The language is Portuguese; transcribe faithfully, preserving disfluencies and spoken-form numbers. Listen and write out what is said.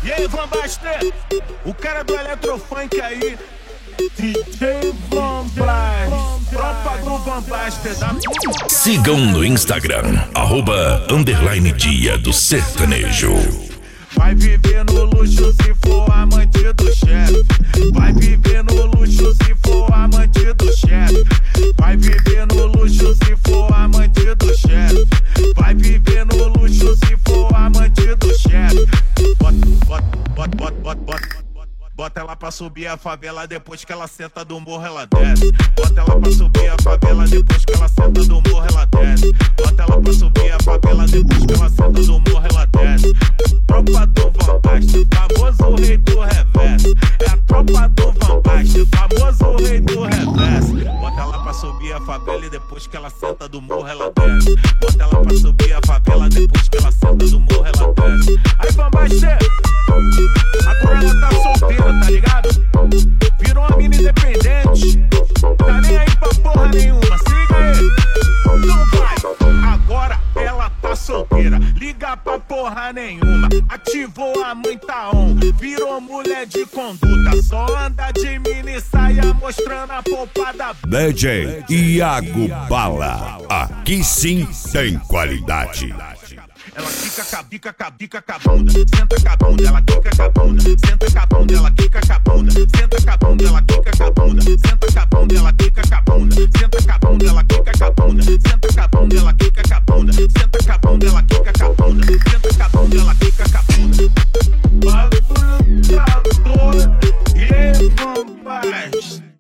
E aí, Van Baster, o cara do Eletrofunk aí, D J Van Baster, tropa do Van Baster da... Sigam no Instagram, arroba, underline dia do sertanejo. Vai viver no luxo se for amante do chefe. Vai viver no luxo se for amante do chefe. Vai viver no luxo se for amante do chefe. Vai viver no luxo se for amante do chefe. Bota, bota, bota, bota, bota, bota. Bota ela pra subir a favela, depois que ela senta do morro ela desce. Bota ela pra subir a favela, depois que ela senta do morro ela desce. Bota ela pra subir a favela, depois que ela senta do morro ela desce. Tropa do Van Baster, famoso rei do reverso. É a tropa do Van Baster, famoso rei do reverso. Bota ela pra subir a favela e depois que ela senta do morro ela desce. Bota ela pra subir a favela, depois que ela senta do morro ela desce. Aí Van Baster, agora ela tá solteira, tá ligado? Virou uma mina independente, tá nem aí pra porra nenhuma, se liga aí. Então vai, agora ela tá solteira, liga pra porra nenhuma. Ativou a muita on, virou mulher de conduta. Só anda de mini saia mostrando a poupada. D J Iago Bala, aqui sim tem qualidade. Ela quica, cabica, cabica, cabunda. Senta cabunda, ela quica, cabunda. Senta cabunda, ela quica, cabunda. Senta cabunda, ela quica, cabunda. Senta cabunda, ela quica, cabunda.